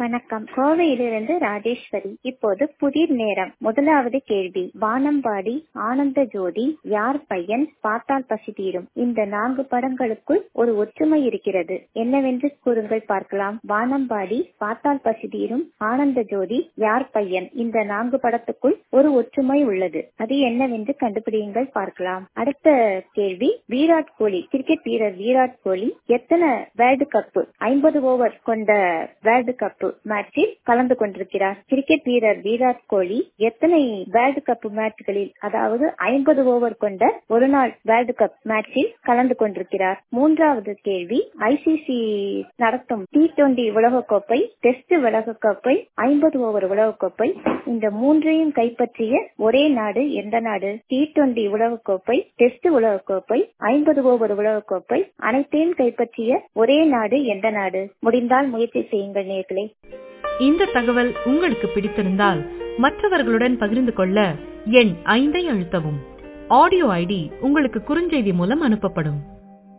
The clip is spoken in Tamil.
வணக்கம். கோவையிலிருந்து ராஜேஸ்வரி. இப்போது புதிர் நேரம். முதலாவது கேள்வி. வானம்பாடி, ஆனந்த ஜோதி, யார் பையன், பார்த்தால் பசி தீரும். இந்த 4 படங்களுக்குள் ஒரு ஒற்றுமை இருக்கிறது. என்னவென்று கூறுங்கள் பார்க்கலாம். வானம்பாடி, பார்த்தால் பசி தீரும், ஆனந்த ஜோதி, யார் பையன், இந்த 4 படத்துக்குள் ஒரு ஒற்றுமை உள்ளது. அது என்னவென்று கண்டுபிடியுங்கள் பார்க்கலாம். அடுத்த கேள்வி. விராட் கோலி, கிரிக்கெட் வீரர் விராட் கோலி எத்தனை வேர்ல்டு கப் 50 ஓவர் கொண்ட வேர்ல்டு கப் மேட்சில் கலந்து கொண்டிருக்கிறார்? கிரிக்கெட் வீரர் விராட் கோலி எத்தனை வேர்ல்டு கப் மேட்ச்களில், அதாவது 50 ஓவர் கொண்ட ஒரு நாள் வேர்ல்டு கப் மேட்சில் கலந்து கொண்டிருக்கிறார்? மூன்றாவது கேள்வி. ஐசிசி நடத்தும் T20 உலகக்கோப்பை, டெஸ்ட் உலகக்கோப்பை, 50 ஓவர் உலகக்கோப்பை, இந்த மூன்றையும் கைப்பற்றிய ஒரே நாடு எந்த நாடு? T20 உலகக்கோப்பை, டெஸ்ட் உலகக்கோப்பை, 50 ஓவர் உலகக்கோப்பை, அனைத்தையும் கைப்பற்றிய ஒரே நாடு எந்த நாடு? முடிந்தால் முயற்சி செய்யுங்கள் நேயர்களே. இந்த தகவல் உங்களுக்கு பிடித்திருந்தால் மற்றவர்களுடன் பகிர்ந்து கொள்ள எண் 5 அழுத்தவும். ஆடியோ ஐடி உங்களுக்கு குறுஞ்செய்தி மூலம் அனுப்பப்படும்.